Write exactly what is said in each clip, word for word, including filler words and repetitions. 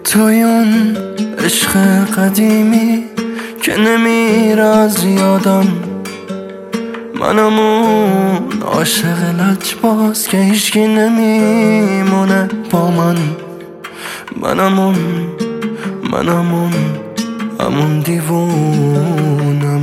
توی اون عشق قدیمی که نمیره از یادم، منم اون عاشق لجباز که هیچکی نمیمونه با من. منم اون منم اون همون دیوونم.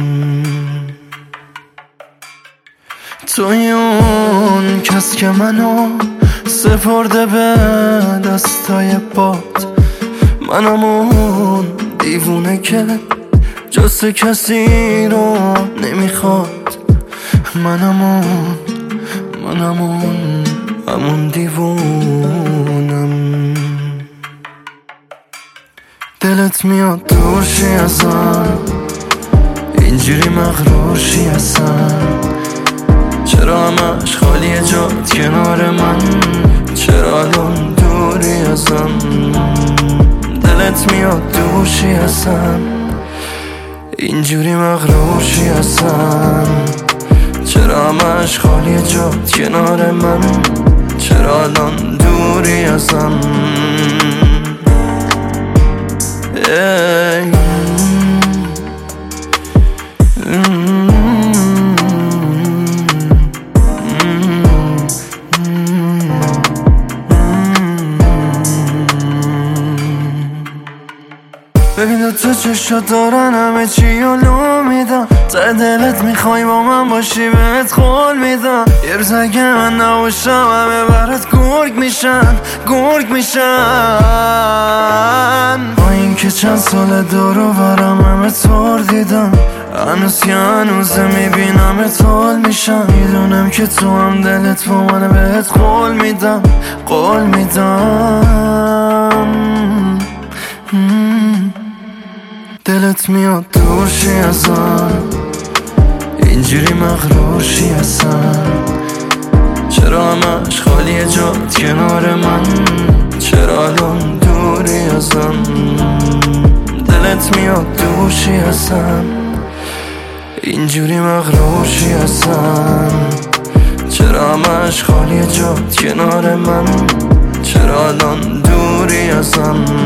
توی اون کس که منو سپرده به دستای باد، منم اون دیوونه که جز کسی رو نمیخواد. منم اون منم اون همون دیوونم. دلت میاد دورشی ازم، اینجوری مغرورشی ازم، چرا همش خالیه جات کنار من، چرا الان دوری ازم. دلت میاد دورشی ازم، اینجوری مغرورشی ازم، چرا همش خالیه جات کنار من، چرا الان دوری ازم. ای ببین تو چشات دارن همه چی علو میدم، ته دلت میخوای با من باشی بهت قول میدم. یه روز اگه من نباشم همه برات گرگ میشن گرگ میشن. با این که چند سال دورو برم همه طور دیدم، هنوز که هنوزه میبینم اتحال میشم. میدونم که تو هم دلت با من بهت قول میدم قول میدم. دلت میاد دورشی ازم، اینجوری مغرورشی ازم، چرا همش خالیه جات کنار من، چرا الان دوری ازم. دلت میاد دورشی ازم، اینجوری مغرورشی ازم، چرا همش خالیه جات کنار من، چرا الان دوری ازم.